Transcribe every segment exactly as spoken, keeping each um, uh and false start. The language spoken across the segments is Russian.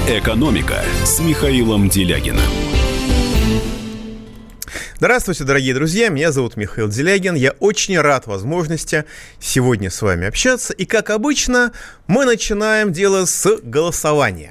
«Экономика» с Михаилом Делягиным. Здравствуйте, дорогие друзья, меня зовут Михаил Делягин. Я очень рад возможности сегодня с вами общаться. И, как обычно, мы начинаем дело с голосования.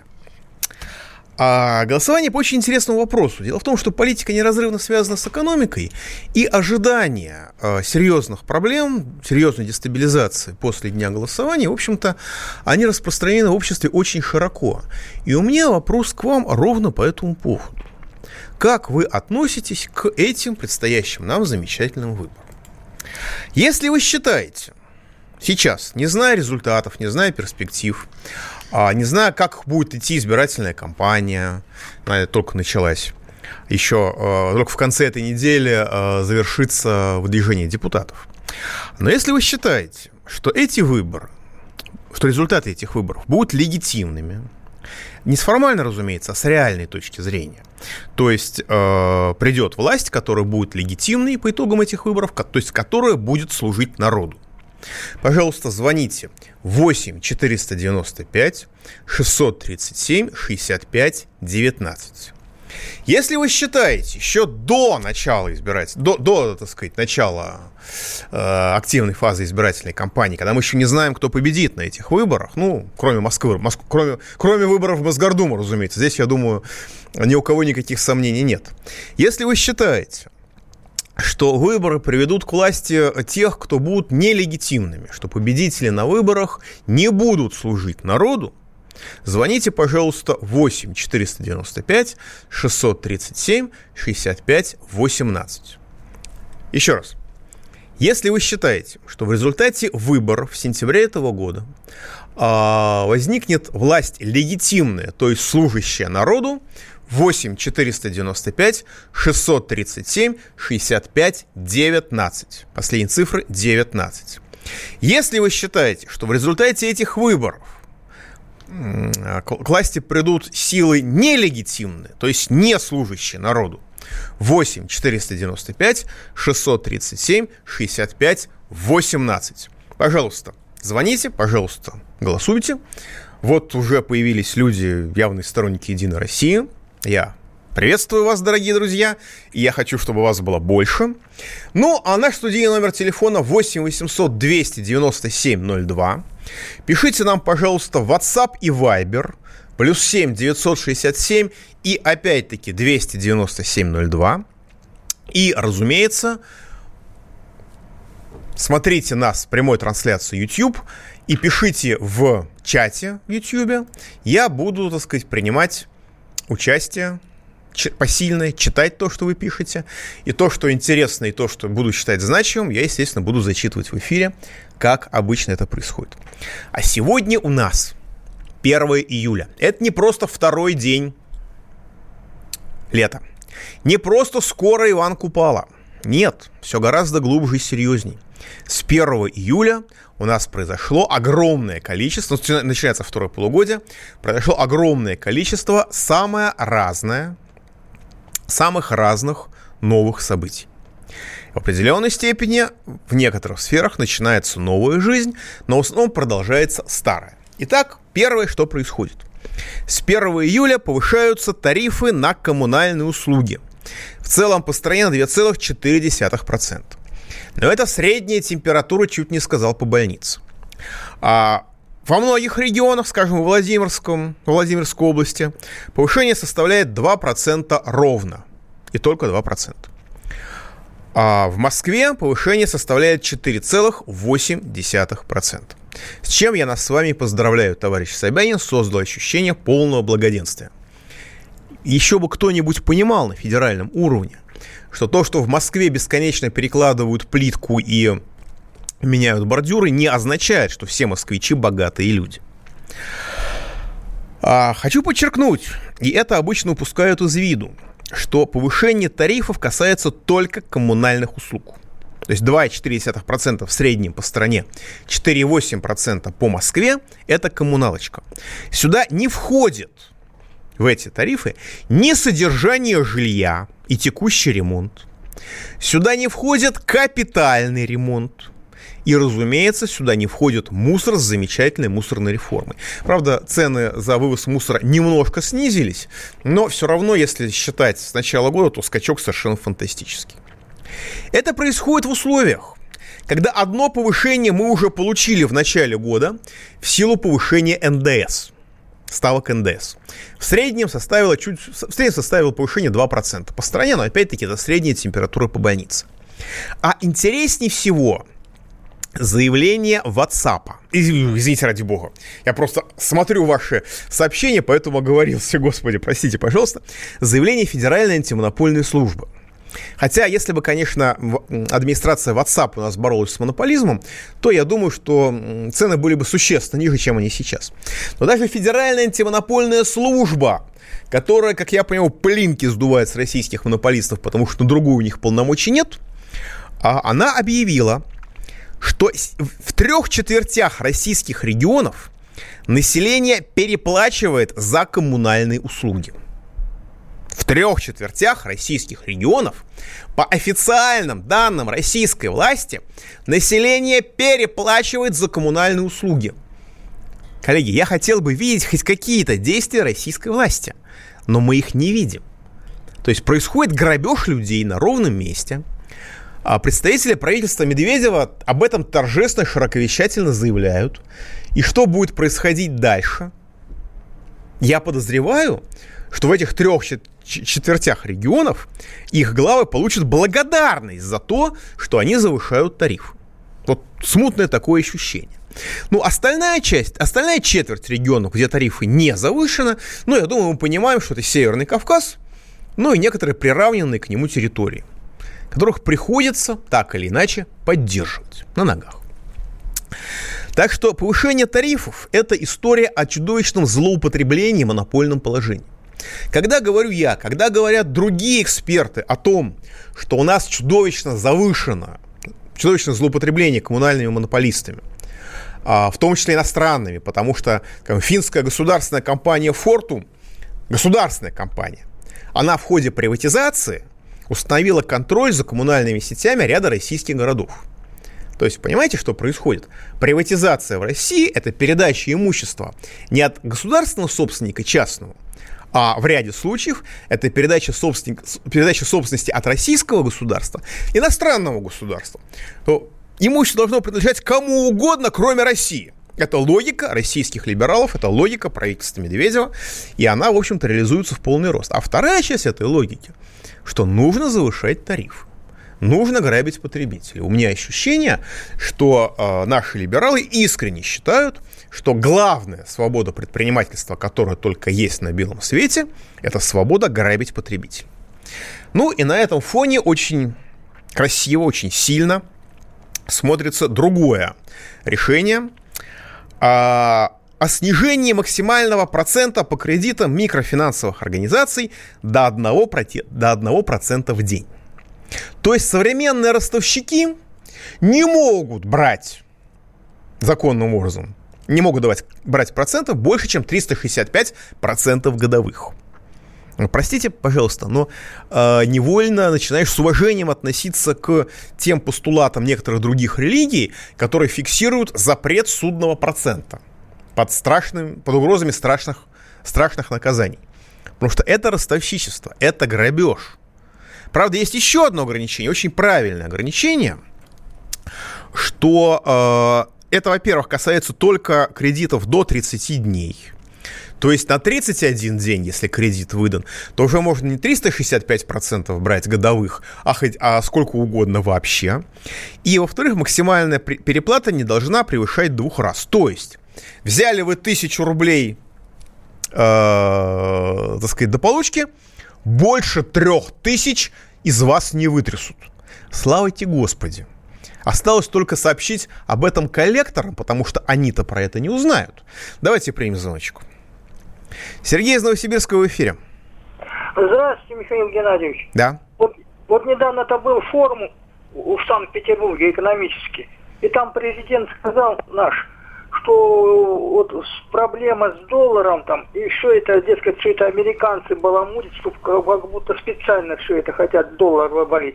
А голосование по очень интересному вопросу. Дело в том, что политика неразрывно связана с экономикой, и ожидание э, серьезных проблем, серьезной дестабилизации после дня голосования, в общем-то, они распространены в обществе очень широко. И у меня вопрос к вам ровно по этому поводу. Как вы относитесь к этим предстоящим нам замечательным выборам? Если вы считаете сейчас, не зная результатов, не зная перспектив, не зная, как будет идти избирательная кампания, она только началась, еще только в конце этой недели завершится выдвижение депутатов. Но если вы считаете, что эти выборы, что результаты этих выборов будут легитимными, не с формальной, разумеется, а с реальной точки зрения, то есть э, придет власть, которая будет легитимной по итогам этих выборов, то есть которая будет служить народу, пожалуйста, звоните восемь четыреста девяносто пять шестьсот тридцать семь шестьдесят пять девятнадцать. Если вы считаете, еще до начала избиратель, до, до, так сказать, начала э, активной фазы избирательной кампании, когда мы еще не знаем, кто победит на этих выборах, ну, кроме Москвы, Моск... кроме, кроме выборов в Мосгордуму, разумеется, здесь, я думаю, ни у кого никаких сомнений нет. Если вы считаете, что выборы приведут к власти тех, кто будут нелегитимными, что победители на выборах не будут служить народу, звоните, пожалуйста, восемь четыреста девяносто пять шестьсот тридцать семь шестьдесят пять восемнадцать. Еще раз. Если вы считаете, что в результате выборов в сентябре этого года а, возникнет власть легитимная, то есть служащая народу, восемь четыреста девяносто пять шестьсот тридцать семь шестьдесят пять девятнадцать. Последние цифры девятнадцать. Если вы считаете, что в результате этих выборов к власти придут силы нелегитимные, то есть не служащие народу, восемь четыреста девяносто пять шестьсот тридцать семь шестьдесят пять восемнадцать. Пожалуйста, звоните, пожалуйста, голосуйте. Вот уже появились люди, явные сторонники «Единой России». Я приветствую вас, дорогие друзья, и я хочу, чтобы вас было больше. Ну, а наш студийный номер телефона восемь восемьсот двести девяносто семь ноль два. Пишите нам, пожалуйста, в WhatsApp и Viber, плюс семь девятьсот шестьдесят семь и опять-таки двести девяносто семь ноль два. И, разумеется, смотрите нас в прямой трансляции YouTube и пишите в чате в YouTube. Я буду, так сказать, принимать участие посильное, читать то, что вы пишете, и то, что интересно, и то, что буду считать значимым, я, естественно, буду зачитывать в эфире, как обычно это происходит. А сегодня у нас первое июля. Это не просто второй день лета. Не просто скоро Иван Купала. Нет, все гораздо глубже и серьезней. С первого июля у нас произошло огромное количество, начинается второе полугодие, произошло огромное количество самое разное, самых разных новых событий. В определенной степени в некоторых сферах начинается новая жизнь, но в основном продолжается старая. Итак, первое, что происходит. С первого июля повышаются тарифы на коммунальные услуги. В целом по стране на два целых четыре десятых процента. Но это средняя температура, чуть не сказал, по больнице. А во многих регионах, скажем, в Владимирском, в Владимирской области, повышение составляет два процента ровно. И только два процента. А в Москве повышение составляет четыре целых восемь десятых процента. С чем я нас с вами поздравляю, товарищ Собянин, создал ощущение полного благоденствия. Еще бы кто-нибудь понимал на федеральном уровне, что то, что в Москве бесконечно перекладывают плитку и меняют бордюры, не означает, что все москвичи богатые люди. А, хочу подчеркнуть, и это обычно упускают из виду, что повышение тарифов касается только коммунальных услуг. То есть два целых четыре десятых процента в среднем по стране, четыре целых восемь десятых процента по Москве – это коммуналочка. Сюда не входит в эти тарифы ни содержание жилья и текущий ремонт. Сюда не входит капитальный ремонт И, разумеется, сюда не входит мусор с замечательной мусорной реформой. Правда, цены за вывоз мусора немножко снизились, но все равно, если считать с начала года, то скачок совершенно фантастический. Это происходит в условиях, когда одно повышение мы уже получили в начале года в силу повышения эн дэ эс, ставок эн дэ эс. В среднем составило, чуть, в среднем составило повышение два процента по стране, но опять-таки это средняя температура по больнице. А интереснее всего заявление WhatsApp. Извините, ради бога. Я просто смотрю ваши сообщения, поэтому оговорился. Господи, простите, пожалуйста. Заявление Федеральной антимонопольной службы. Хотя, если бы, конечно, администрация WhatsApp у нас боролась с монополизмом, то я думаю, что цены были бы существенно ниже, чем они сейчас. Но даже Федеральная антимонопольная служба, которая, как я понимаю, пылинки сдувает с российских монополистов, потому что на другую у них полномочий нет, она объявила, что в трех четвертях российских регионов население переплачивает за коммунальные услуги. В трех четвертях российских регионов, по официальным данным российской власти, население переплачивает за коммунальные услуги. Коллеги, я хотел бы видеть хоть какие-то действия российской власти, но мы их не видим. То есть происходит грабеж людей на ровном месте. А представители правительства Медведева об этом торжественно, широковещательно заявляют. И что будет происходить дальше? Я подозреваю, что в этих трех четвертях регионов их главы получат благодарность за то, что они завышают тариф. Вот смутное такое ощущение. Ну, остальная часть, остальная четверть регионов, где тарифы не завышены, ну, я думаю, мы понимаем, что это Северный Кавказ, ну и некоторые приравненные к нему территории, которых приходится так или иначе поддерживать на ногах. Так что повышение тарифов – это история о чудовищном злоупотреблении монопольным положением. Когда говорю я, когда говорят другие эксперты о том, что у нас чудовищно завышено, чудовищное злоупотребление коммунальными монополистами, в том числе иностранными, потому что как, финская государственная компания Fortum, государственная компания, она в ходе приватизации установила контроль за коммунальными сетями ряда российских городов. То есть, понимаете, что происходит? Приватизация в России – это передача имущества не от государственного собственника частного, а в ряде случаев это передача, передача собственности от российского государства иностранному государству. То имущество должно принадлежать кому угодно, кроме России. Это логика российских либералов, это логика правительства Медведева, и она, в общем-то, реализуется в полный рост. А вторая часть этой логики, что нужно завышать тариф, нужно грабить потребителей. У меня ощущение, что э, наши либералы искренне считают, что главная свобода предпринимательства, которая только есть на белом свете, это свобода грабить потребителей. Ну и на этом фоне очень красиво, очень сильно смотрится другое решение о, о снижении максимального процента по кредитам микрофинансовых организаций до одного процента в день. То есть современные ростовщики не могут брать законным образом, не могут давать, брать процентов больше, чем триста шестьдесят пять процентов годовых. Простите, пожалуйста, но э, невольно начинаешь с уважением относиться к тем постулатам некоторых других религий, которые фиксируют запрет судного процента под, страшным, под угрозами страшных, страшных наказаний. Потому что это ростовщичество, это грабеж. Правда, есть еще одно ограничение, очень правильное ограничение, что э, это, во-первых, касается только кредитов до тридцати дней. То есть на тридцать один день, если кредит выдан, то уже можно не триста шестьдесят пять процентов брать годовых, а, хоть, а сколько угодно вообще. И, во-вторых, максимальная переплата не должна превышать двух раз. То есть взяли вы тысячу рублей, э, так сказать, до получки, больше трех тысяч из вас не вытрясут. Слава тебе, Господи. Осталось только сообщить об этом коллекторам, потому что они-то про это не узнают. Давайте примем звоночку. Сергей из Новосибирска в эфире. Здравствуйте, Михаил Геннадьевич. Да. Вот, вот недавно-то был форум в Санкт-Петербурге экономический, и там президент сказал наш, что вот проблема с долларом там, и все это, дескать, все это американцы баламутят, что как будто специально все это хотят доллар вывалить.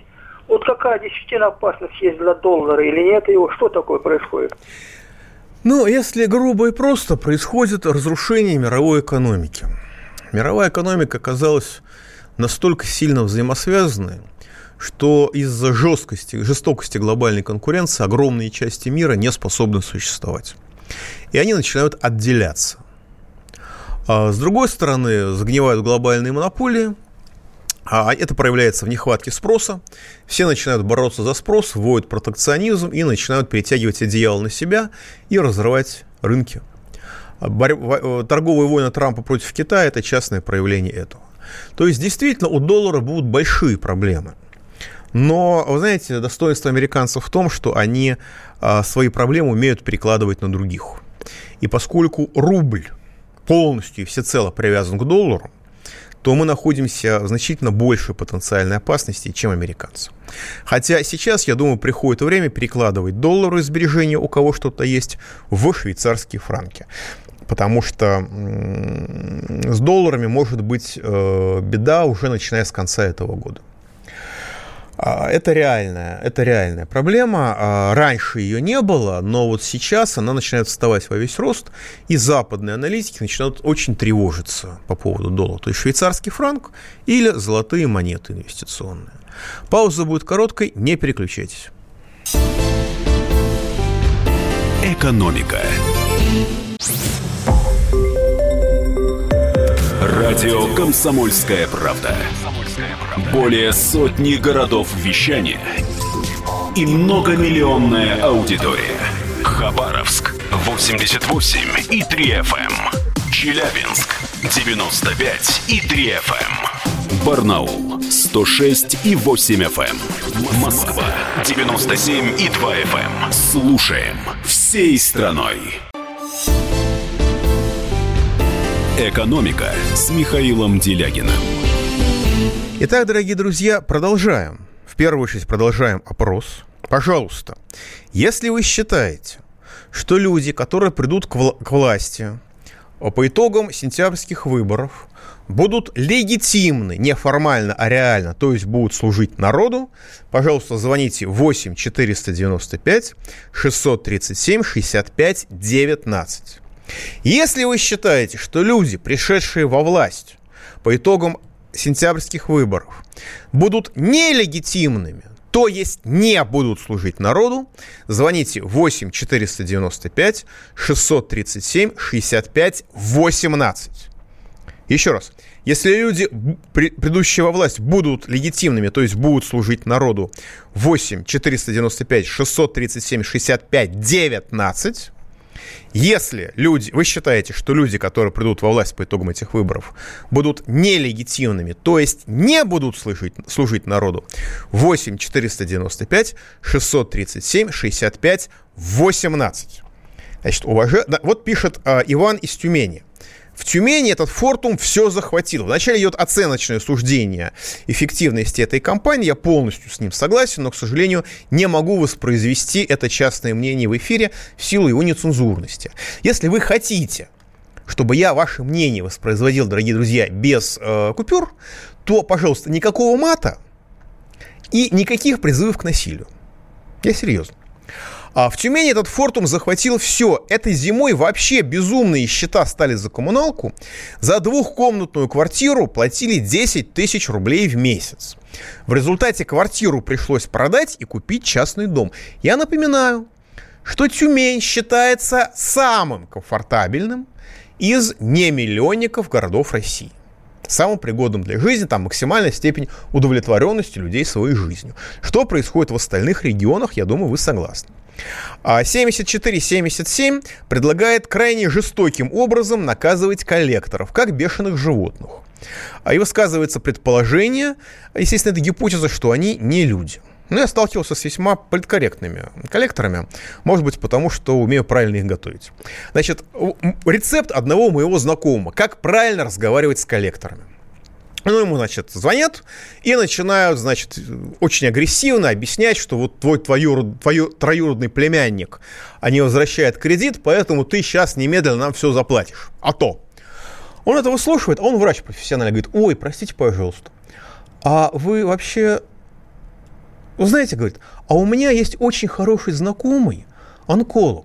Вот какая действительно опасность есть для доллара или нет его? Что такое происходит? Ну, если грубо и просто, происходит разрушение мировой экономики. Мировая экономика оказалась настолько сильно взаимосвязанной, что из-за жесткости, жестокости глобальной конкуренции огромные части мира не способны существовать. И они начинают отделяться. А с другой стороны, загнивают глобальные монополии, а это проявляется в нехватке спроса. Все начинают бороться за спрос, вводят протекционизм и начинают перетягивать одеяло на себя и разрывать рынки. Торговые войны Трампа против Китая – это частное проявление этого. То есть, действительно, у доллара будут большие проблемы. Но, вы знаете, достоинство американцев в том, что они а, свои проблемы умеют перекладывать на других. И поскольку рубль полностью и всецело привязан к доллару, то мы находимся в значительно большей потенциальной опасности, чем американцы. Хотя сейчас, я думаю, приходит время перекладывать доллары и сбережения, у кого что-то есть, в швейцарские франки. Потому что м- с долларами может быть э, беда уже начиная с конца этого года. Это реальная, это реальная проблема. Раньше ее не было, но вот сейчас она начинает вставать во весь рост, и западные аналитики начинают очень тревожиться по поводу доллара. То есть швейцарский франк или золотые монеты инвестиционные. Пауза будет короткой, не переключайтесь. Экономика. Радио «Комсомольская правда». Более сотни городов вещания и многомиллионная аудитория. Хабаровск восемьдесят восемь и три эф эм, Челябинск девяносто пять и три эф эм, Барнаул сто шесть и восемь эф эм, Москва девяносто семь и два эф эм. Слушаем всей страной. Экономика с Михаилом Делягиным. Итак, дорогие друзья, продолжаем. В первую очередь продолжаем опрос. Пожалуйста, если вы считаете, что люди, которые придут к, вла- к власти по итогам сентябрьских выборов, будут легитимны, не формально, а реально, то есть будут служить народу, пожалуйста, звоните восемь четыреста девяносто пять шестьсот тридцать семь шестьдесят пять девятнадцать. Если вы считаете, что люди, пришедшие во власть по итогам сентябрьских выборов, будут нелегитимными, то есть не будут служить народу, звоните восемь четыреста девяносто пять шестьсот тридцать семь шестьдесят пять восемнадцать. Еще раз. Если люди, придущие во власть, будут легитимными, то есть будут служить народу, восемь четыреста девяносто пять шестьсот тридцать семь шестьдесят пять девятнадцать. Если люди, вы считаете, что люди, которые придут во власть по итогам этих выборов, будут нелегитимными, то есть не будут служить, служить народу, восемь четыреста девяносто пять шестьсот тридцать семь шестьдесят пять восемнадцать. Значит, уваж... вот пишет а, Иван из Тюмени. В Тюмени этот Фортум все захватил. Вначале идет оценочное суждение эффективности этой кампании. Я полностью с ним согласен, но, к сожалению, не могу воспроизвести это частное мнение в эфире в силу его нецензурности. Если вы хотите, чтобы я ваше мнение воспроизводил, дорогие друзья, без э, купюр, то, пожалуйста, никакого мата и никаких призывов к насилию. Я серьезно. А в Тюмени этот Фортум захватил все. Этой зимой вообще безумные счета стали за коммуналку. За двухкомнатную квартиру платили десять тысяч рублей в месяц. В результате квартиру пришлось продать и купить частный дом. Я напоминаю, что Тюмень считается самым комфортабельным из немиллионников городов России. Самым пригодным для жизни, там максимальная степень удовлетворенности людей своей жизнью. Что происходит в остальных регионах, я думаю, вы согласны. семьдесят четыре семьдесят семь предлагает крайне жестоким образом наказывать коллекторов, как бешеных животных. И высказывается предположение, естественно, это гипотеза, что они не люди. Но я сталкивался с весьма политкорректными коллекторами, может быть, потому что умею правильно их готовить. Значит, рецепт одного моего знакомого, как правильно разговаривать с коллекторами. Ну, ему, значит, звонят и начинают, значит, очень агрессивно объяснять, что вот твой твою, твою троюродный племянник не возвращает кредит, поэтому ты сейчас немедленно нам все заплатишь. А то. Он это выслушивает, а он врач профессиональный, говорит: ой, простите, пожалуйста, а вы вообще Вы знаете, говорит, а у меня есть очень хороший знакомый онколог.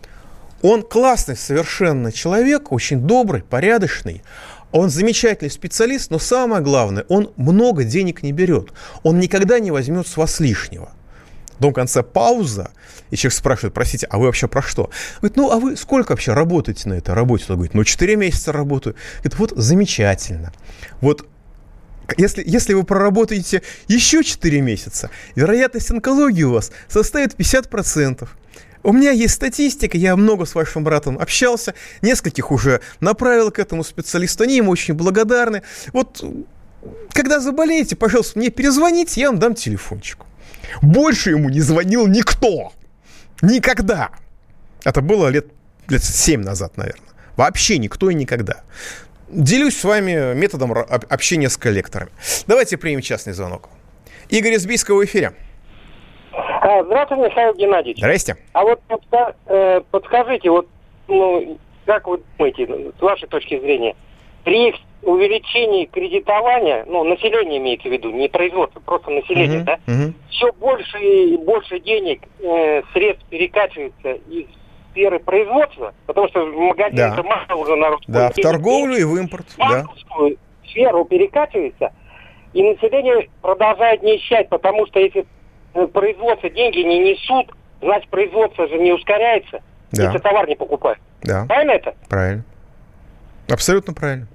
Он классный совершенно человек, очень добрый, порядочный. Он замечательный специалист, но самое главное, он много денег не берет. Он никогда не возьмет с вас лишнего. В том конце пауза, и человек спрашивает, простите, а вы вообще про что? Говорит, ну, а вы сколько вообще работаете на этой работе? Он говорит, ну, четыре месяца работаю. Говорит, вот замечательно. Вот если, если вы проработаете еще четыре месяца, вероятность онкологии у вас составит пятьдесят процентов. У меня есть статистика, я много с вашим братом общался, нескольких уже направил к этому специалисту, они ему очень благодарны. Вот, когда заболеете, пожалуйста, мне перезвоните, я вам дам телефончик. Больше ему не звонил никто. Никогда. Это было лет, лет семь назад, наверное. Вообще никто и никогда. Делюсь с вами методом общения с коллекторами. Давайте примем частный звонок. Игорь из Бийска в эфире. Здравствуйте, Михаил Геннадьевич. Здрасте. А вот подскажите, вот, ну, как вы думаете, с вашей точки зрения, при увеличении кредитования, ну, население имеется в виду, не производство, просто население, uh-huh, да, uh-huh. все больше и больше денег, э, средств перекачивается из сферы производства, потому что в магазинах да. мало уже народ. Да, в торговлю и в импорт. В банковскую да. сферу перекачивается, и население продолжает нищать, потому что если производство деньги не несут, значит, производство же не ускоряется, да. если товар не покупают. Да. Правильно это? Правильно. Абсолютно правильно.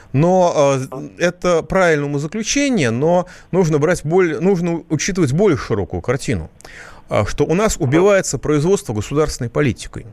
Но э, это правильное умозаключение, но нужно брать более, нужно учитывать более широкую картину, э, что у нас убивается производство государственной политикой.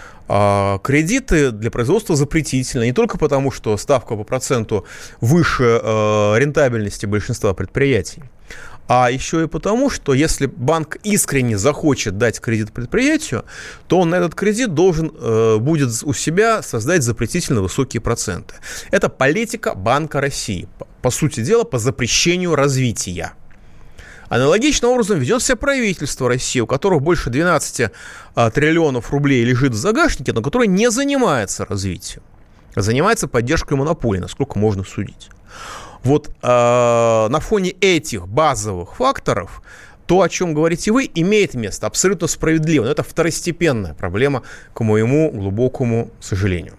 Э, кредиты для производства запретительны не только потому, что ставка по проценту выше э, рентабельности большинства предприятий, а еще и потому, что если банк искренне захочет дать кредит предприятию, то он на этот кредит должен э, будет у себя создать запретительно высокие проценты. Это политика Банка России, по, по сути дела, по запрещению развития. Аналогичным образом ведет себя правительство России, у которого больше двенадцать а, триллионов рублей лежит в загашнике, но которое не занимается развитием, а занимается поддержкой монополий, насколько можно судить. Вот э, на фоне этих базовых факторов то, о чем говорите вы, имеет место, абсолютно справедливо. Но это второстепенная проблема, к моему глубокому сожалению.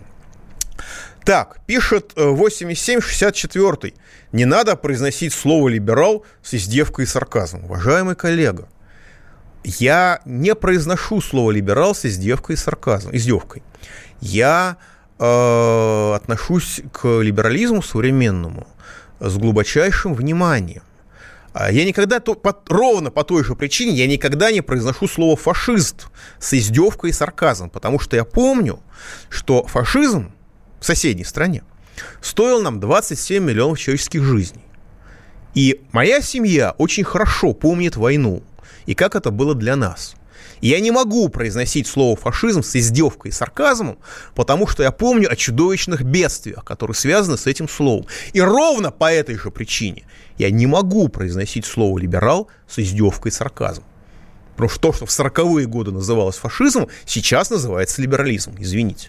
Так, пишет восемьдесят семь шестьдесят четыре. Не надо произносить слово «либерал» с издевкой и сарказмом. Уважаемый коллега, я не произношу слово «либерал» с издевкой и сарказмом, издевкой. Я э, отношусь к либерализму современному с глубочайшим вниманием. Я никогда, то, по, ровно по той же причине, я никогда не произношу слово «фашист» с издевкой и сарказмом, потому что я помню, что фашизм в соседней стране стоил нам двадцать семь миллионов человеческих жизней. И моя семья очень хорошо помнит войну и как это было для нас. И я не могу произносить слово «фашизм» с издевкой и сарказмом, потому что я помню о чудовищных бедствиях, которые связаны с этим словом. И ровно по этой же причине я не могу произносить слово «либерал» с издевкой и сарказмом. Потому что то, что в сороковые годы называлось фашизмом, сейчас называется либерализмом. Извините.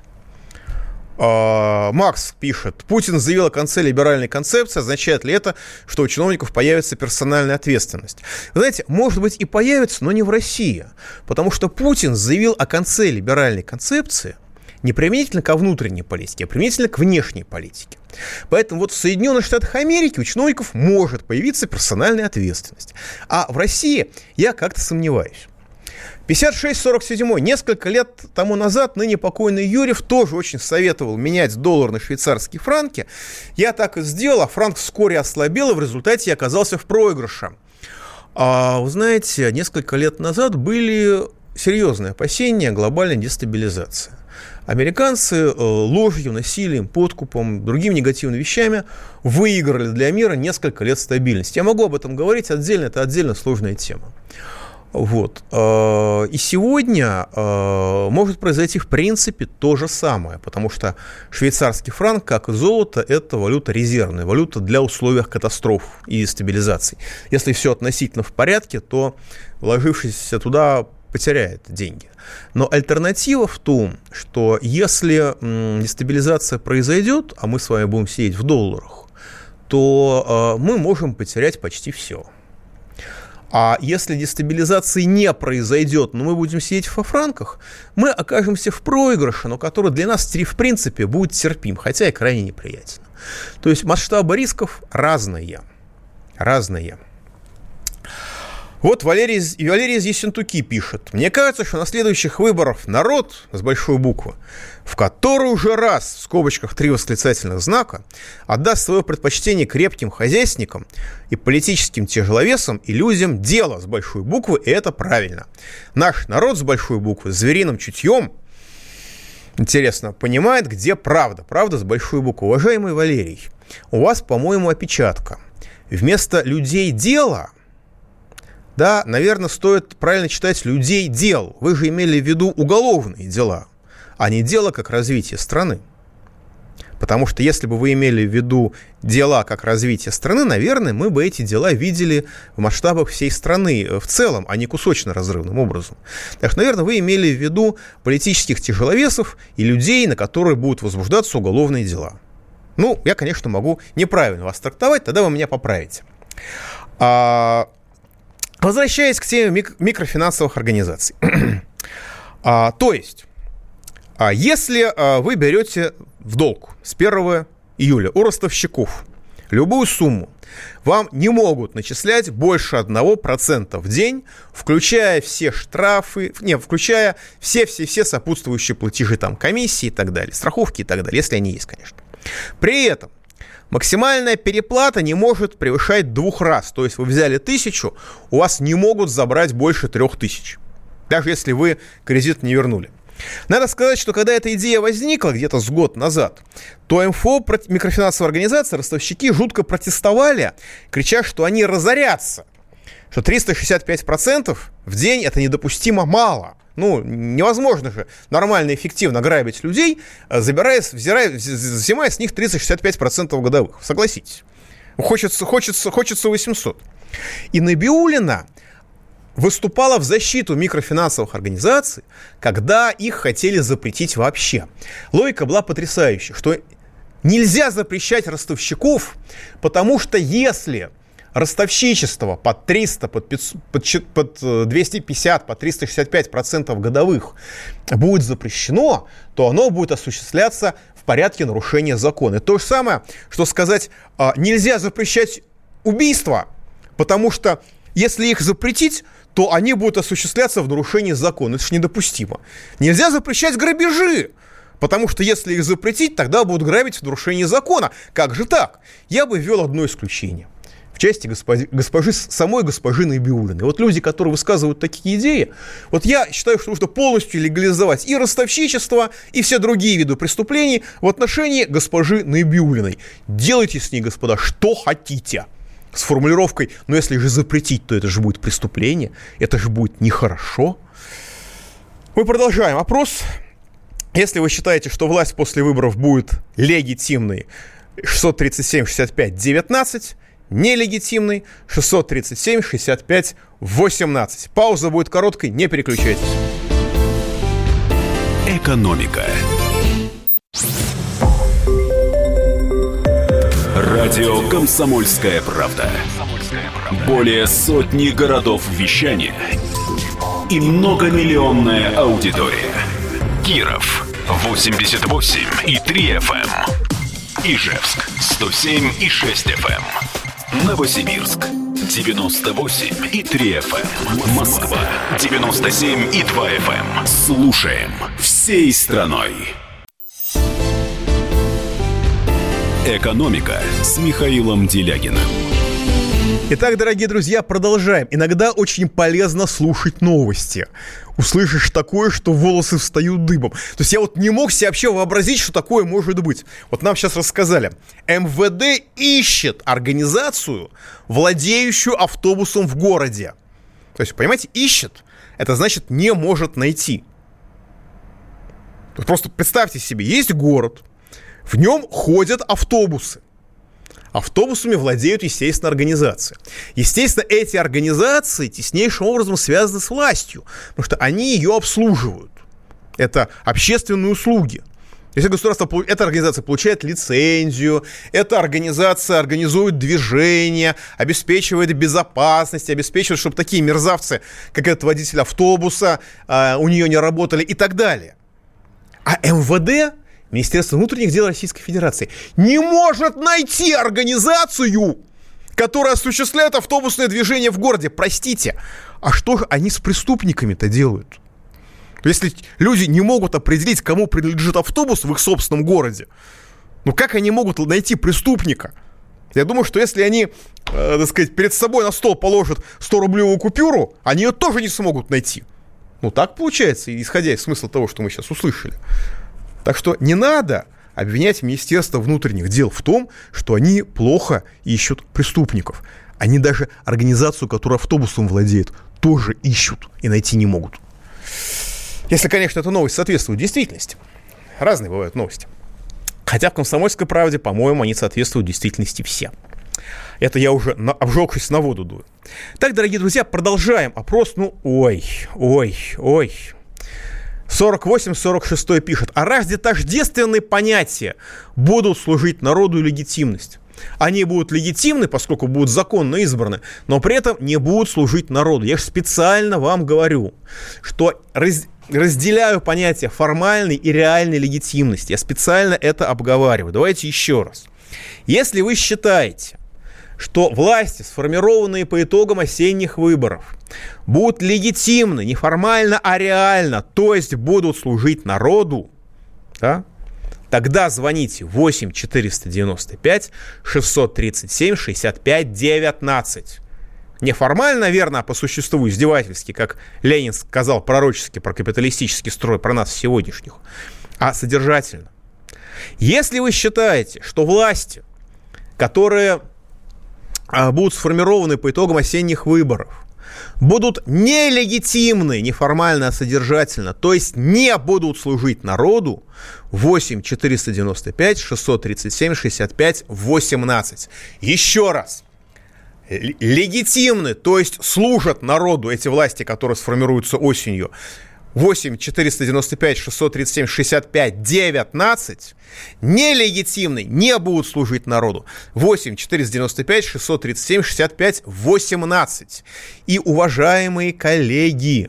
Макс пишет, Путин заявил о конце либеральной концепции, означает ли это, что у чиновников появится персональная ответственность? Вы знаете, может быть и появится, но не в России, потому что Путин заявил о конце либеральной концепции не применительно ко внутренней политике, а применительно к внешней политике. Поэтому вот в Соединенных Штатах Америки у чиновников может появиться персональная ответственность, а в России я как-то сомневаюсь. пятьдесят шесть сорок семь. Несколько лет тому назад ныне покойный Юрьев тоже очень советовал менять доллар на швейцарские франки. Я так и сделал, а франк вскоре ослабел, и в результате я оказался в проигрыше. А, вы знаете, несколько лет назад были серьезные опасения глобальной дестабилизации. Американцы э, ложью, насилием, подкупом, другими негативными вещами выиграли для мира несколько лет стабильности. Я могу об этом говорить отдельно, это отдельно сложная тема. Вот. И сегодня может произойти в принципе то же самое, потому что швейцарский франк, как и золото, это валюта резервная, валюта для условий катастроф и дестабилизаций. Если все относительно в порядке, то вложившийся туда потеряет деньги. Но альтернатива в том, что если дестабилизация произойдет, а мы с вами будем сидеть в долларах, то мы можем потерять почти все. А если дестабилизации не произойдет, но мы будем сидеть во франках, мы окажемся в проигрыше, но который для нас, в принципе, будет терпим, хотя и крайне неприятен. То есть масштабы рисков разные. Разные. Вот Валерий, Валерий из Ессентуки пишет. Мне кажется, что на следующих выборах народ, с большой буквы, в который уже раз, в скобочках три восклицательных знака, отдаст свое предпочтение крепким хозяйственникам и политическим тяжеловесам и людям дела с большой буквы, и это правильно. Наш народ с большой буквы, с звериным чутьем, интересно, понимает, где правда. Правда с большой буквы. Уважаемый Валерий, у вас, по-моему, опечатка. Вместо людей дела... Да, наверное, стоит правильно читать людей дел. Вы же имели в виду уголовные дела, а не дело как развитие страны. Потому что если бы вы имели в виду дела как развитие страны, наверное, мы бы эти дела видели в масштабах всей страны в целом, а не кусочно-разрывным образом. Так что, наверное, вы имели в виду политических тяжеловесов и людей, на которые будут возбуждаться уголовные дела. Ну, я, конечно, могу неправильно вас трактовать, тогда вы меня поправите. А... Возвращаясь к теме мик- микрофинансовых организаций. а, то есть, а, если а, вы берете в долг с первого июля у ростовщиков любую сумму, вам не могут начислять больше одного процента в день, включая все штрафы, не, включая все-все-все сопутствующие платежи, там, комиссии и так далее, страховки и так далее, если они есть, конечно. При этом максимальная переплата не может превышать двух раз. То есть вы взяли тысячу, у вас не могут забрать больше трех тысяч. Даже если вы кредит не вернули. Надо сказать, что когда эта идея возникла где-то с год назад, то эм эф о, микрофинансовые организации, ростовщики жутко протестовали, крича, что они разорятся. Что триста шестьдесят пять процентов в день это недопустимо мало. Ну, невозможно же нормально и эффективно грабить людей, забирая, взирая, взимая с них тридцать шестьдесят пять процентов годовых. Согласитесь. Хочется, хочется, хочется восемьсот. И Набиуллина выступала в защиту микрофинансовых организаций, когда их хотели запретить вообще. Логика была потрясающая, что нельзя запрещать ростовщиков, потому что если... ростовщичество под триста, под, пятьсот, под, под двести пятьдесят, под триста шестьдесят пять процентов годовых будет запрещено, то оно будет осуществляться в порядке нарушения закона. То же самое, что сказать, нельзя запрещать убийства, потому что если их запретить, то они будут осуществляться в нарушении закона. Это же недопустимо. Нельзя запрещать грабежи, потому что если их запретить, тогда будут грабить в нарушении закона. Как же так? Я бы ввел одно исключение. В части госпожи, госпожи, самой госпожи Набиуллиной. Вот люди, которые высказывают такие идеи, вот я считаю, что нужно полностью легализовать и ростовщичество, и все другие виды преступлений в отношении госпожи Набиуллиной. Делайте с ней, господа, что хотите. С формулировкой, но если же запретить, то это же будет преступление, это же будет нехорошо. Мы продолжаем опрос. Если вы считаете, что власть после выборов будет легитимной, шестьсот тридцать семь шестьдесят пять девятнадцать, нелегитимный шестьсот тридцать семь шестьдесят пять восемнадцать. Пауза будет короткой, не переключайтесь. Экономика. Радио «Комсомольская правда». Более сотни городов вещания и многомиллионная аудитория. Киров восемьдесят восемь и три эф эм, Ижевск сто семь и шесть эф эм, Новосибирск девяносто восемь и три эф эм, Москва девяносто семь и два эф эм. Слушаем всей страной. Экономика с Михаилом Делягиным. Итак, дорогие друзья, продолжаем. Иногда очень полезно слушать новости. Услышишь такое, что волосы встают дыбом. То есть я вот не мог себе вообще вообразить, что такое может быть. Вот нам сейчас рассказали. эм вэ дэ ищет организацию, владеющую автобусом в городе. То есть, понимаете, ищет. Это значит не может найти. Просто представьте себе, есть город, в нем ходят автобусы. Автобусами владеют, естественно, организации. Естественно, эти организации теснейшим образом связаны с властью, потому что они ее обслуживают. Это общественные услуги. Если государство, эта организация получает лицензию, эта организация организует движение, обеспечивает безопасность, обеспечивает, чтобы такие мерзавцы, как этот водитель автобуса, у нее не работали и так далее. А эм вэ дэ, Министерство внутренних дел Российской Федерации, не может найти организацию, которая осуществляет автобусное движение в городе. Простите, а что же они с преступниками-то делают? Если люди не могут определить, кому принадлежит автобус в их собственном городе, ну как они могут найти преступника? Я думаю, что если они, э, так сказать, перед собой на стол положат сто-рублевую купюру, они ее тоже не смогут найти. Ну так получается, исходя из смысла того, что мы сейчас услышали. Так что не надо обвинять Министерство внутренних дел в том, что они плохо ищут преступников. Они даже организацию, которая автобусом владеет, тоже ищут и найти не могут. Если, конечно, эта новость соответствует действительности. Разные бывают новости. Хотя в «Комсомольской правде», по-моему, они соответствуют действительности все. Это я уже, на, обжегшись, на воду дую. Так, дорогие друзья, продолжаем опрос. Ну, ой, ой, ой. сорок восемь сорок шесть пишет. А разве тождественные понятия будут служить народу и легитимность? Они будут легитимны, поскольку будут законно избраны, но при этом не будут служить народу. Я же специально вам говорю, что раз, разделяю понятия формальной и реальной легитимности. Я специально это обговариваю. Давайте еще раз. Если вы считаете, что власти, сформированные по итогам осенних выборов, будут легитимны не формально, а реально, то есть будут служить народу, да, тогда звоните восемь четыреста девяносто пять шестьсот тридцать семь шестьдесят пять девятнадцать. Не формально, верно, а по существу издевательски, как Ленин сказал пророчески про капиталистический строй, про нас сегодняшних, а содержательно. Если вы считаете, что власти, которые будут сформированы по итогам осенних выборов, будут нелегитимны, не формально, а содержательно, то есть не будут служить народу, восемь четыреста девяносто пять шестьсот тридцать семь шестьдесят пять восемнадцать. Еще раз. Легитимны, то есть служат народу эти власти, которые сформируются осенью, восемь четыреста девяносто пять шестьсот тридцать семь шестьдесят пять девятнадцать, нелегитимны, не будут служить народу, восемь четыреста девяносто пять шестьсот тридцать семь шестьдесят пять восемнадцать. И, уважаемые коллеги,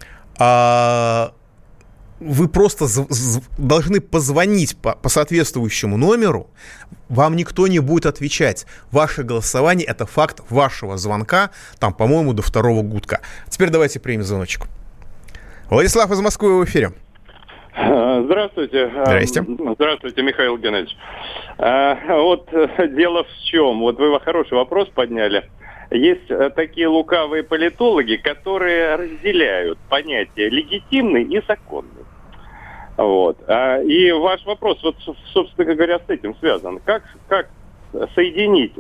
а, вы просто з- з- должны позвонить по, по соответствующему номеру, вам никто не будет отвечать. Ваше голосование – это факт вашего звонка, там, по-моему, до второго гудка. Теперь давайте примем звоночек. Владислав из Москвы в эфире. Здравствуйте. Здрасте. Здравствуйте, Михаил Геннадьевич. Вот дело в чем. Вот вы хороший вопрос подняли. Есть такие лукавые политологи, которые разделяют понятия легитимный и законный. Вот. И ваш вопрос, вот, собственно говоря, с этим связан. Как, как соединить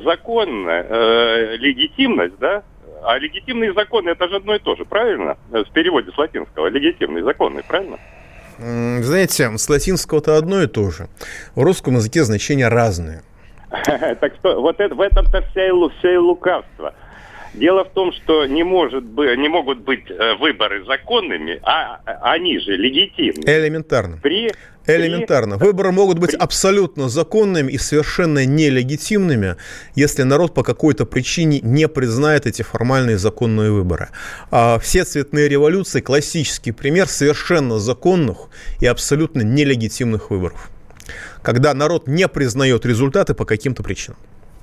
законная легитимность, да? А легитимный и законный – это же одно и то же, правильно? В переводе с латинского. Легитимный и законный, правильно? Знаете, с латинского-то одно и то же. В русском языке значения разные. Так что вот это, в этом-то вся и, вся и лукавство. Дело в том, что не, может быть, не могут быть выборы законными, а они же легитимны. Элементарно. При... Элементарно. Выборы могут быть абсолютно законными и совершенно нелегитимными, если народ по какой-то причине не признает эти формальные законные выборы. А все цветные революции – классический пример совершенно законных и абсолютно нелегитимных выборов, когда народ не признает результаты по каким-то причинам.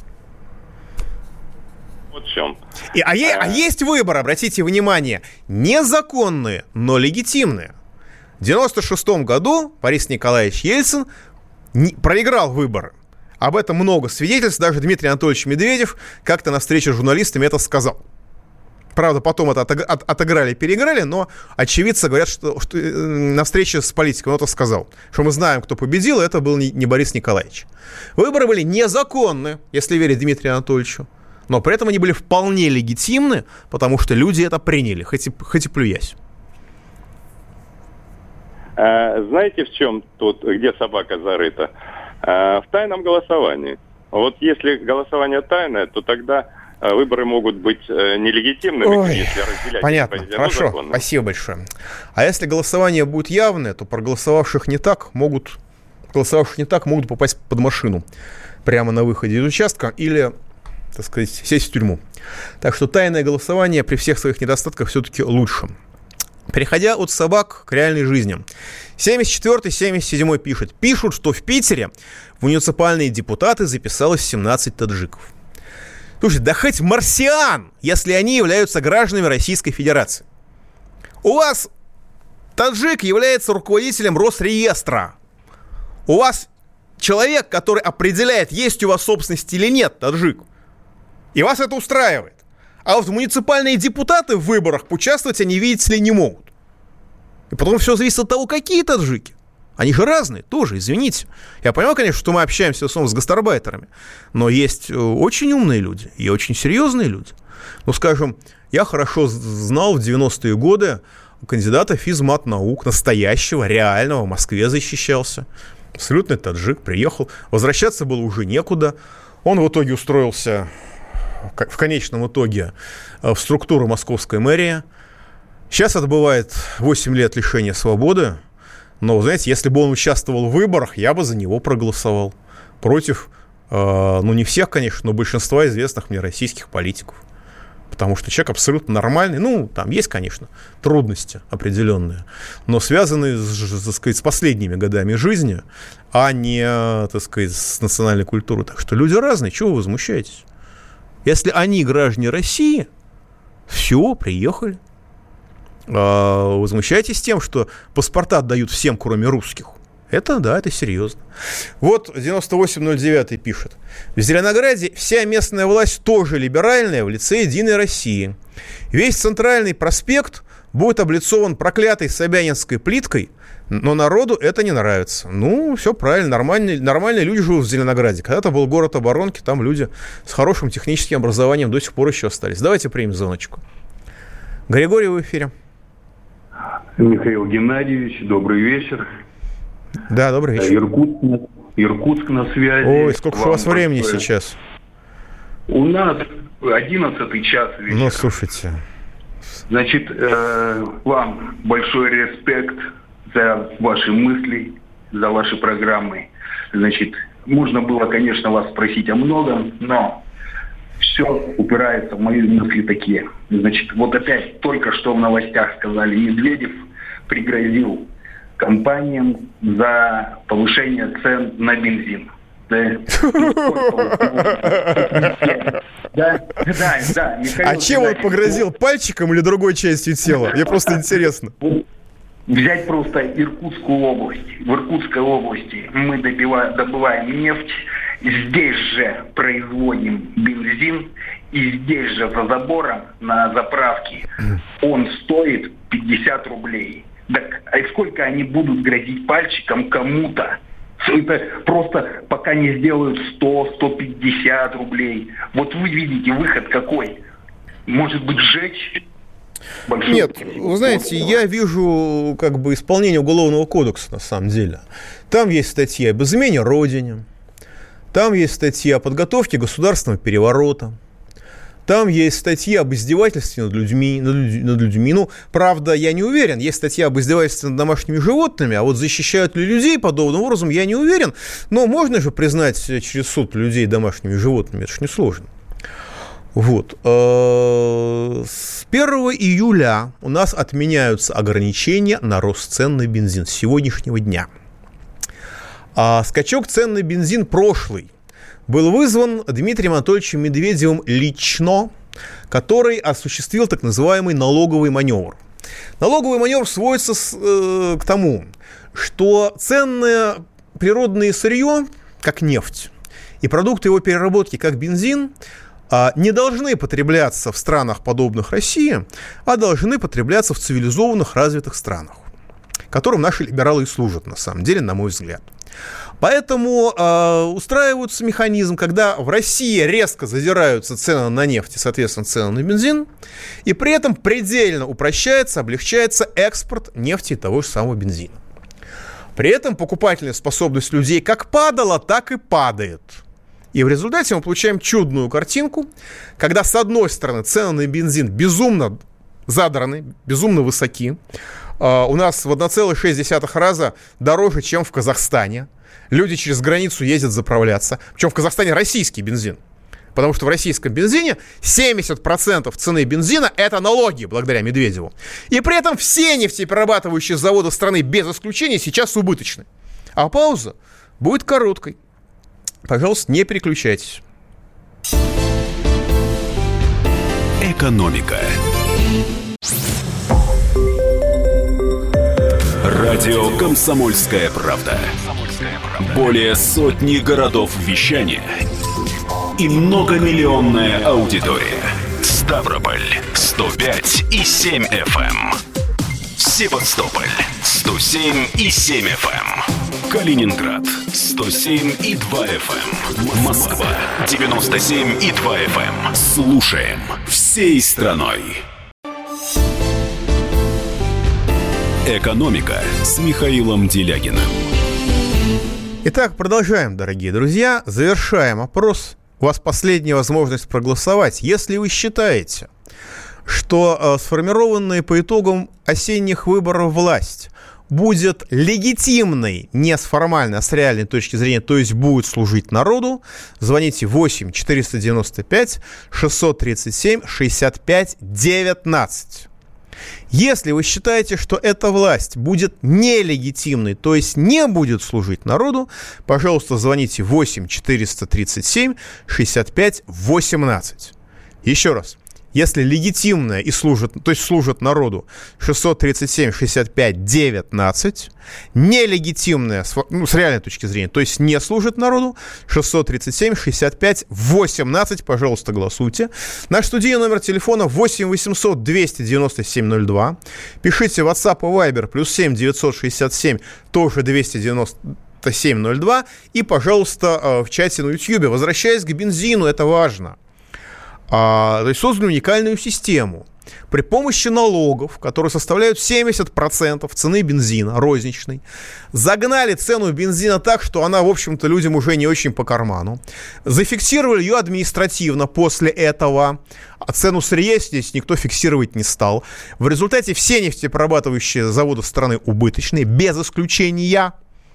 Вот в чем. И, а, е, а есть выборы, обратите внимание, незаконные, но легитимные. В девяносто шестом году Борис Николаевич Ельцин не, проиграл выборы. Об этом много свидетельств. Даже Дмитрий Анатольевич Медведев как-то на встрече с журналистами это сказал. Правда, потом это отыг, от, отыграли, переиграли, но очевидцы говорят, что, что э, на встрече с политиком он это сказал. Что мы знаем, кто победил, и это был не, не Борис Николаевич. Выборы были незаконны, если верить Дмитрию Анатольевичу. Но при этом они были вполне легитимны, потому что люди это приняли, хоть и, хоть и плюясь. А, знаете, в чем тут, где собака зарыта? А, в тайном голосовании. Вот если голосование тайное, то тогда выборы могут быть нелегитимными, Ой, если разделять. понятно, хорошо, спасибо большое. А если голосование будет явное, то проголосовавших не так могут голосовавшие не так, могут попасть под машину прямо на выходе из участка или, так сказать, сесть в тюрьму. Так что тайное голосование при всех своих недостатках все-таки лучше. Переходя от собак к реальной жизни. семьдесят четвёртый семьдесят седьмой пишет. Пишут, что в Питере в муниципальные депутаты записалось семнадцать таджиков. Слушайте, да хоть марсиан, если они являются гражданами Российской Федерации. У вас таджик является руководителем Росреестра. У вас человек, который определяет, есть у вас собственность или нет, таджик. И вас это устраивает. А вот муниципальные депутаты в выборах поучаствовать они, видите ли, не могут. И потом все зависит от того, какие таджики. Они же разные тоже, извините. Я понимаю, конечно, что мы общаемся в основном с гастарбайтерами, но есть очень умные люди и очень серьезные люди. Ну, скажем, я хорошо знал в девяностые годы кандидата физмат-наук, настоящего, реального, в Москве защищался. Абсолютный таджик, приехал. Возвращаться было уже некуда. Он в итоге устроился, в конечном итоге, в структуру московской мэрии. Сейчас отбывает восемь лет лишения свободы. Но, знаете, если бы он участвовал в выборах, я бы за него проголосовал. Против, э, ну, не всех, конечно, но большинства известных мне российских политиков. Потому что человек абсолютно нормальный. Ну, там есть, конечно, трудности определенные, но связанные, так сказать, с последними годами жизни, а не, так сказать, с национальной культурой. Так что люди разные, чего вы возмущаетесь? Если они граждане России, все, приехали. Возмущайтесь тем, что паспорта отдают всем, кроме русских. Это, да, это серьезно. Вот девяносто восемь ноль девять пишет. В Зеленограде вся местная власть тоже либеральная в лице Единой России. Весь центральный проспект будет облицован проклятой собянинской плиткой, но народу это не нравится. Ну, все правильно, нормальные, нормальные люди живут в Зеленограде. Когда-то был город оборонки, там люди с хорошим техническим образованием до сих пор еще остались. Давайте примем звоночку. Григорий в эфире. Михаил Геннадьевич, добрый вечер. Да, добрый вечер. Иркутск, Иркутск на связи. Ой, сколько у вас времени большое. сейчас? У нас одиннадцатый час вечера. Ну, слушайте. Значит, э, вам большой респект за ваши мысли, за ваши программы. Значит, можно было, конечно, вас спросить о многом, но все упирается в мои мысли такие. Значит, вот опять только что в новостях сказали, Медведев пригрозил компаниям за повышение цен на бензин. Да, да, да, да. А чем он погрозил? Пальчиком или другой частью тела? Мне просто интересно. Взять просто Иркутскую область. В Иркутской области мы добиваем, добываем нефть, здесь же производим бензин, и здесь же за забором на заправке он стоит пятьдесят рублей. Так, а сколько они будут грозить пальчиком кому-то? Это просто пока не сделают сто - сто пятьдесят рублей. Вот вы видите выход какой? Может быть, сжечь? Большой. Нет, вы знаете, я вижу как бы исполнение Уголовного кодекса на самом деле. Там есть статья об измене Родине, там есть статья о подготовке государственного переворота, там есть статья об издевательстве над людьми, над, людь, над людьми. Ну, правда, я не уверен, есть статья об издевательстве над домашними животными, а вот защищают ли людей подобным образом, я не уверен. Но можно же признать через суд людей домашними животными, это же несложно. Вот. С первого июля у нас отменяются ограничения на рост цен на бензин с сегодняшнего дня. А скачок цен на бензин прошлый был вызван Дмитрием Анатольевичем Медведевым лично, который осуществил так называемый налоговый маневр. Налоговый маневр сводится с, э, к тому, что ценное природное сырье, как нефть, и продукты его переработки, как бензин, не должны потребляться в странах, подобных России, а должны потребляться в цивилизованных, развитых странах, которым наши либералы и служат, на самом деле, на мой взгляд. Поэтому э, устраивается механизм, когда в России резко задираются цены на нефть и, соответственно, цены на бензин, и при этом предельно упрощается, облегчается экспорт нефти и того же самого бензина. При этом покупательная способность людей как падала, так и падает. И в результате мы получаем чудную картинку, когда, с одной стороны, цены на бензин безумно задраны, безумно высоки. Uh, у нас в один целых шесть десятых раза дороже, чем в Казахстане. Люди через границу ездят заправляться. Причем в Казахстане российский бензин. Потому что в российском бензине семьдесят процентов цены бензина – это налоги, благодаря Медведеву. И при этом все нефтеперерабатывающие заводы страны без исключения сейчас убыточны. А пауза будет короткой. Пожалуйста, не переключайтесь. Экономика. Радио «Комсомольская правда». Более сотни городов вещания и многомиллионная аудитория. Ставрополь сто пять и семь эф эм. Севастополь сто семь и семь эф эм. Калининград сто семь и два эф эм. Москва девяносто семь и два эф эм. Слушаем всей страной. «Экономика» с Михаилом Делягиным. Итак, продолжаем, дорогие друзья. Завершаем опрос. У вас последняя возможность проголосовать. Если вы считаете, что э, сформированная по итогам осенних выборов власть будет легитимной не с формальной, а с реальной точки зрения, то есть будет служить народу, звоните восемь четыреста девяносто пять шестьсот тридцать семь шестьдесят пять девятнадцать. Если вы считаете, что эта власть будет нелегитимной, то есть не будет служить народу, пожалуйста, звоните восемь четыреста тридцать семь шестьдесят пять восемнадцать. Еще раз. Если легитимная и служит, то есть служит народу, шестьсот тридцать семь шестьдесят пять девятнадцать. Нелегитимная, ну, с реальной точки зрения, то есть не служит народу, шестьсот тридцать семь шестьдесят пять восемнадцать. Пожалуйста, голосуйте. Наш студийный номер телефона восемь восемьсот двести девяносто семь ноль два. Пишите в WhatsApp и Viber плюс семь девятьсот шестьдесят семь тоже двести девяносто семь ноль два. И, пожалуйста, в чате на YouTube. Возвращаясь к бензину, это важно. А, то есть создали уникальную систему. При помощи налогов, которые составляют семьдесят процентов цены бензина розничной, загнали цену бензина так, что она, в общем-то, людям уже не очень по карману. Зафиксировали ее административно после этого. А цену сырья здесь никто фиксировать не стал. В результате все нефтеперерабатывающие заводы страны убыточные, без исключения.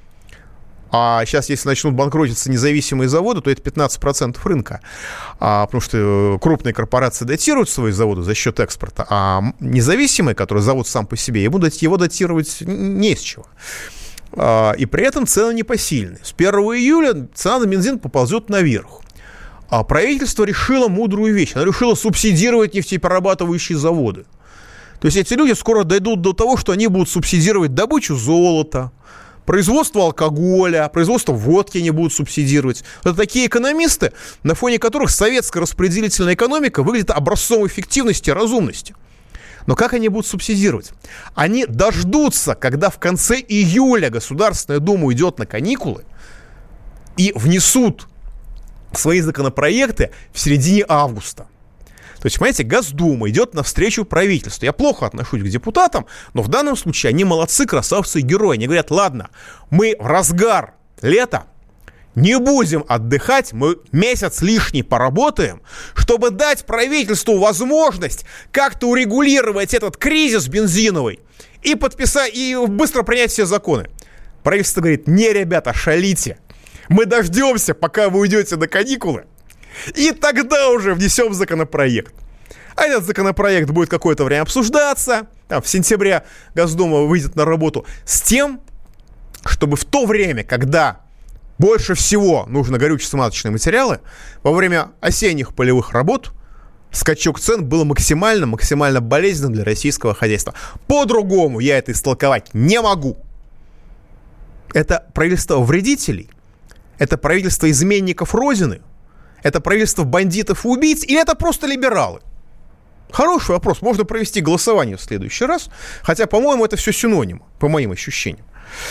А сейчас, если начнут банкротиться независимые заводы, то это пятнадцать процентов рынка. А, потому что крупные корпорации датируют свои заводы за счет экспорта, а независимые, которые завод сам по себе, его датировать не с чего. А, и при этом цены непосильные. С первого июля цена на бензин поползет наверх. А правительство решило мудрую вещь. Оно решило субсидировать нефтеперерабатывающие заводы. То есть эти люди скоро дойдут до того, что они будут субсидировать добычу золота, производство алкоголя, производство водки не будут субсидировать. Это такие экономисты, на фоне которых советская распределительная экономика выглядит образцом эффективности и разумности. Но как они будут субсидировать? Они дождутся, когда в конце июля Государственная Дума уйдет на каникулы и внесут свои законопроекты в середине августа. То есть, понимаете, Госдума идет навстречу правительству. Я плохо отношусь к депутатам, но в данном случае они молодцы, красавцы и герои. Они говорят, ладно, мы в разгар лета не будем отдыхать, мы месяц лишний поработаем, чтобы дать правительству возможность как-то урегулировать этот кризис бензиновый и подписать, и быстро принять все законы. Правительство говорит, не, ребята, шалите. Мы дождемся, пока вы уйдете на каникулы, и тогда уже внесем законопроект. А этот законопроект будет какое-то время обсуждаться. Там, в сентябре Госдума выйдет на работу с тем, чтобы в то время, когда больше всего нужно горюче-смазочные материалы, во время осенних полевых работ скачок цен был максимально, максимально болезненным для российского хозяйства. По-другому я это истолковать не могу. Это правительство вредителей? Это правительство изменников Родины? Это правительство бандитов и убийц? Или это просто либералы? Хороший вопрос. Можно провести голосование в следующий раз. Хотя, по-моему, это все синонимы, по моим ощущениям.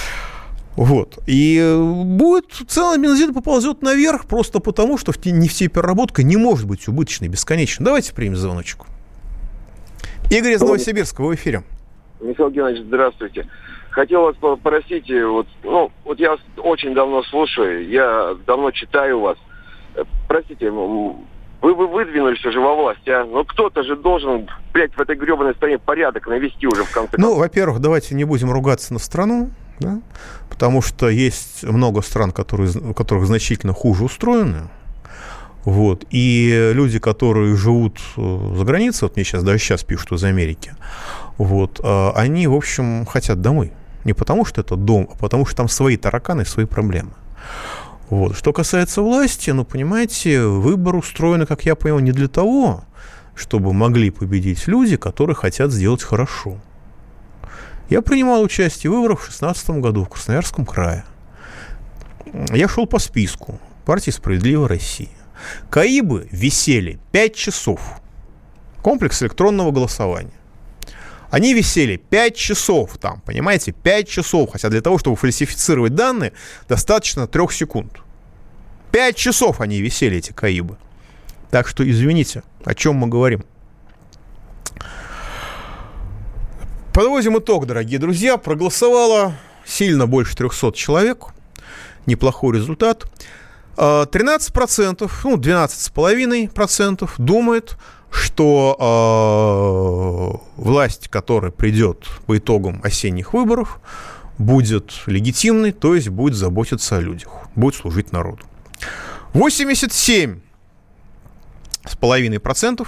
Вот. И будет цена бензина поползет наверх просто потому, что нефтепереработка не может быть убыточной бесконечно. Давайте примем звоночек. Игорь из Новосибирска, вы в эфире. Михаил Геннадьевич, здравствуйте. Хотел вас попросить, вот, ну, вот я вас очень давно слушаю, я давно читаю вас. Простите, вы, вы выдвинулись уже во власть, а? Но кто-то же должен, блядь, в этой гребаной стране порядок навести уже в конце концов. Ну, во-первых, давайте не будем ругаться на страну. Да? Потому что есть много стран, которые, у которых значительно хуже устроены. Вот. И люди, которые живут за границей, вот мне сейчас, даже сейчас пишут из Америки, вот, они, в общем, хотят домой. Не потому, что это дом, а потому, что там свои тараканы, свои проблемы. Вот. Что касается власти, ну, понимаете, выбор устроен, как я понял, не для того, чтобы могли победить люди, которые хотят сделать хорошо. Я принимал участие в выборах в две тысячи шестнадцатом году в Красноярском крае. Я шел по списку партии «Справедливая Россия». КАИБы висели пять часов. Комплекс электронного голосования. Они висели пять часов там, понимаете, пять часов. Хотя для того, чтобы фальсифицировать данные, достаточно трех секунд. пять часов они висели, эти КАИБы. Так что, извините, о чем мы говорим. Подводим итог, дорогие друзья. Проголосовало сильно больше трехсот человек. Неплохой результат. тринадцать процентов, ну, двенадцать целых пять десятых процента думает, что э, власть, которая придет по итогам осенних выборов, будет легитимной, то есть будет заботиться о людях, будет служить народу. восемьдесят семь целых пять десятых процента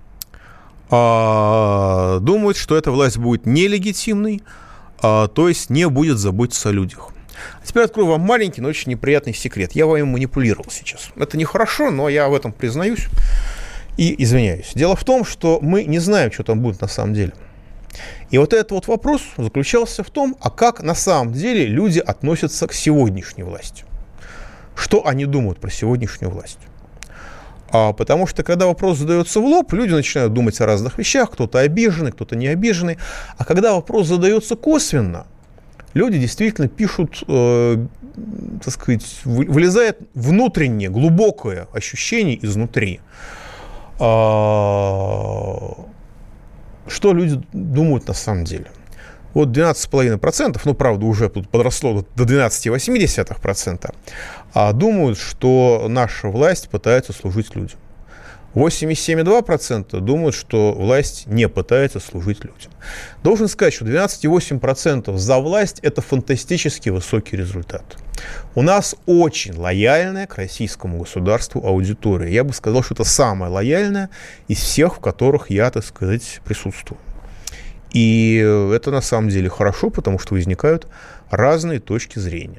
э, думают, что эта власть будет нелегитимной, э, то есть не будет заботиться о людях. А теперь открою вам маленький, но очень неприятный секрет. Я вами манипулировал сейчас. Это нехорошо, но я в этом признаюсь и извиняюсь. Дело в том, что мы не знаем, что там будет на самом деле. И вот этот вот вопрос заключался в том, а как на самом деле люди относятся к сегодняшней власти. Что они думают про сегодняшнюю власть. А потому что, когда вопрос задается в лоб, люди начинают думать о разных вещах. Кто-то обиженный, кто-то не обиженный. А когда вопрос задается косвенно, люди действительно пишут, э, так сказать, вылезает внутреннее, глубокое ощущение изнутри. А, что люди думают на самом деле? Вот двенадцать целых пять десятых процента, ну, правда, уже тут подросло до двенадцать целых восемь десятых процента, а думают, что наша власть пытается служить людям. восемьдесят семь целых два десятых процента думают, что власть не пытается служить людям. Должен сказать, что двенадцать целых восемь десятых процента за власть – это фантастически высокий результат. У нас очень лояльная к российскому государству аудитория. Я бы сказал, что это самая лояльная из всех, в которых я, так сказать, присутствую. И это на самом деле хорошо, потому что возникают разные точки зрения.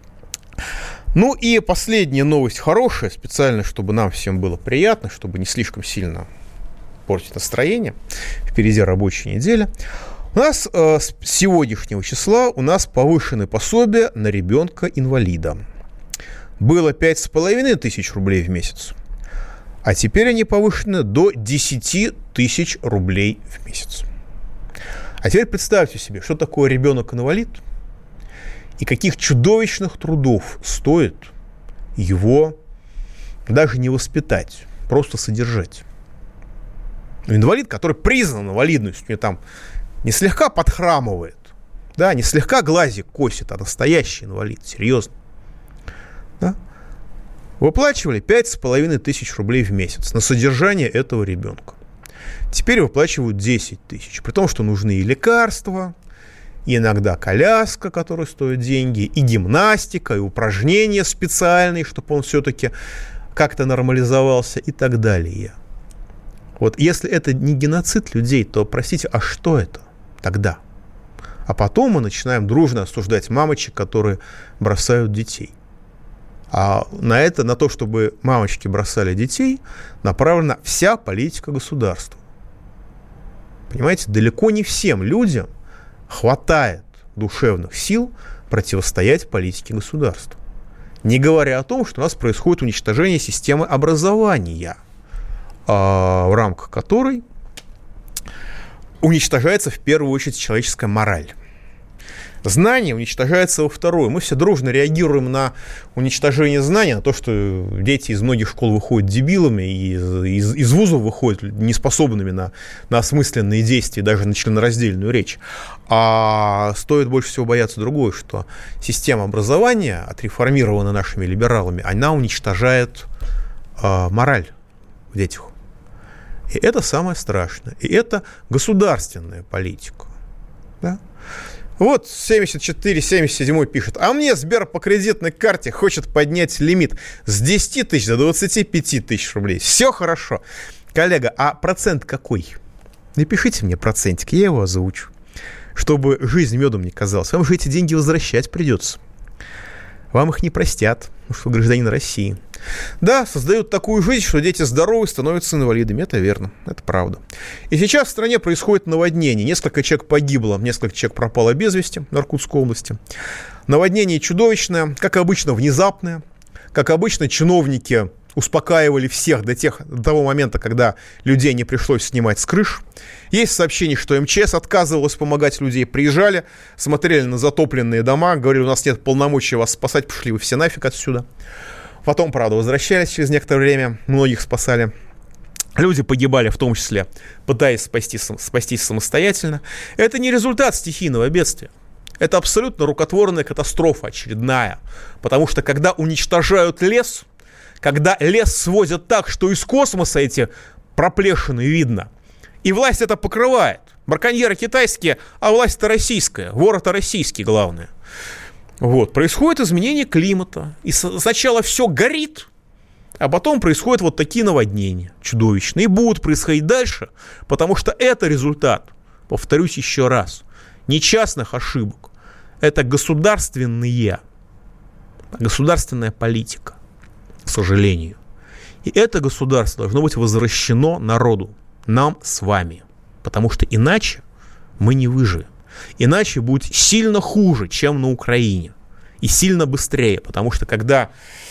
Ну и последняя новость хорошая, специально, чтобы нам всем было приятно, чтобы не слишком сильно портить настроение. Впереди рабочая неделя. У нас э, с сегодняшнего числа у нас повышены пособия на ребенка-инвалида. Было пять с половиной тысяч рублей в месяц, а теперь они повышены до десять тысяч рублей в месяц. А теперь представьте себе, что такое ребенок-инвалид, и каких чудовищных трудов стоит его даже не воспитать, просто содержать. Инвалид, который признан инвалидностью, не, там, не слегка подхрамывает, да, не слегка глазик косит, а настоящий инвалид, серьезно. Да? Выплачивали пять с половиной тысяч рублей в месяц на содержание этого ребенка. Теперь выплачивают десять тысяч, при том, что нужны и лекарства, и иногда коляска, которая стоит деньги, и гимнастика, и упражнения специальные, чтобы он все-таки как-то нормализовался и так далее. Вот если это не геноцид людей, то, простите, а что это тогда? А потом мы начинаем дружно осуждать мамочек, которые бросают детей. А на это, на то, чтобы мамочки бросали детей, направлена вся политика государства. Понимаете, далеко не всем людям хватает душевных сил противостоять политике государства. Не говоря о том, что у нас происходит уничтожение системы образования, в рамках которой уничтожается в первую очередь человеческая мораль. Знание уничтожается во вторую. Мы все дружно реагируем на уничтожение знания, на то, что дети из многих школ выходят дебилами, и из, из вузов выходят неспособными на, на осмысленные действия, даже на членораздельную речь. А стоит больше всего бояться другое, что система образования, отреформированная нашими либералами, она уничтожает э, мораль в детях. И это самое страшное. И это государственная политика. Да? Вот семьдесят четыре семьдесят семь пишет. А мне Сбер по кредитной карте хочет поднять лимит с десяти тысяч до двадцати пяти тысяч рублей. Все хорошо. Коллега, а процент какой? Напишите мне процентик, я его озвучу. Чтобы жизнь медом не казалась. Вам же эти деньги возвращать придется. Вам их не простят, потому что вы гражданин России. Да, создают такую жизнь, что дети здоровые становятся инвалидами. Это верно, это правда. И сейчас в стране происходит наводнение. Несколько человек погибло, несколько человек пропало без вести в Иркутской области. Наводнение чудовищное, как обычно, внезапное. Как обычно, чиновники успокаивали всех до, тех, до того момента, когда людей не пришлось снимать с крыш. Есть сообщение, что эм че эс отказывалось помогать людям. Приезжали, смотрели на затопленные дома, говорили, у нас нет полномочий вас спасать, пошли вы все нафиг отсюда. Потом, правда, возвращались через некоторое время, многих спасали. Люди погибали, в том числе, пытаясь спасти, спастись самостоятельно. Это не результат стихийного бедствия. Это абсолютно рукотворная катастрофа очередная. Потому что, когда уничтожают лес, когда лес свозят так, что из космоса эти проплешины видно, и власть это покрывает. Браконьеры китайские, а власть-то российская. Вор-то российский, главное. Вот. Происходит изменение климата. И сначала все горит, а потом происходят вот такие наводнения чудовищные. И будут происходить дальше, потому что это результат, повторюсь еще раз, не частных ошибок. Это государственные, государственная политика, к сожалению. И это государство должно быть возвращено народу, нам с вами. Потому что иначе мы не выживем. Иначе будет сильно хуже, чем на Украине. И сильно быстрее. Потому что когда,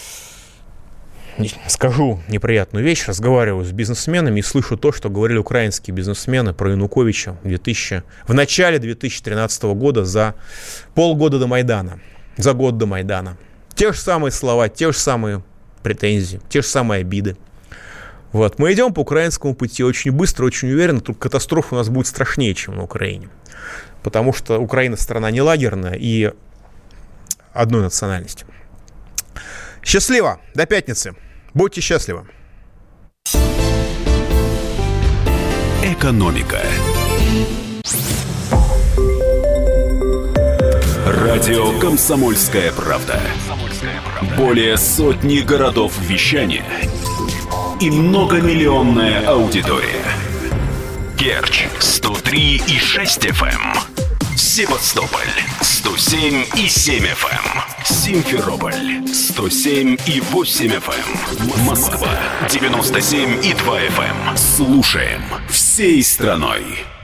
скажу неприятную вещь, разговариваю с бизнесменами и слышу то, что говорили украинские бизнесмены про Януковича в, две тысячи, в начале две тысячи тринадцатого года, за полгода до Майдана. За год до Майдана. Те же самые слова, те же самые претензии, те же самые обиды. Вот. Мы идем по украинскому пути очень быстро, очень уверенно. Тут катастрофа у нас будет страшнее, чем на Украине. Потому что Украина страна не лагерная и одной национальности. Счастливо! До пятницы! Будьте счастливы! Экономика. Радио «Комсомольская правда». Более сотни городов вещания и многомиллионная аудитория. Керчь сто три и шесть эф эм, Севастополь сто семь и семь эф эм, Симферополь сто семь и восемь эф эм, Москва девяносто семь и два эф эм. Слушаем всей страной.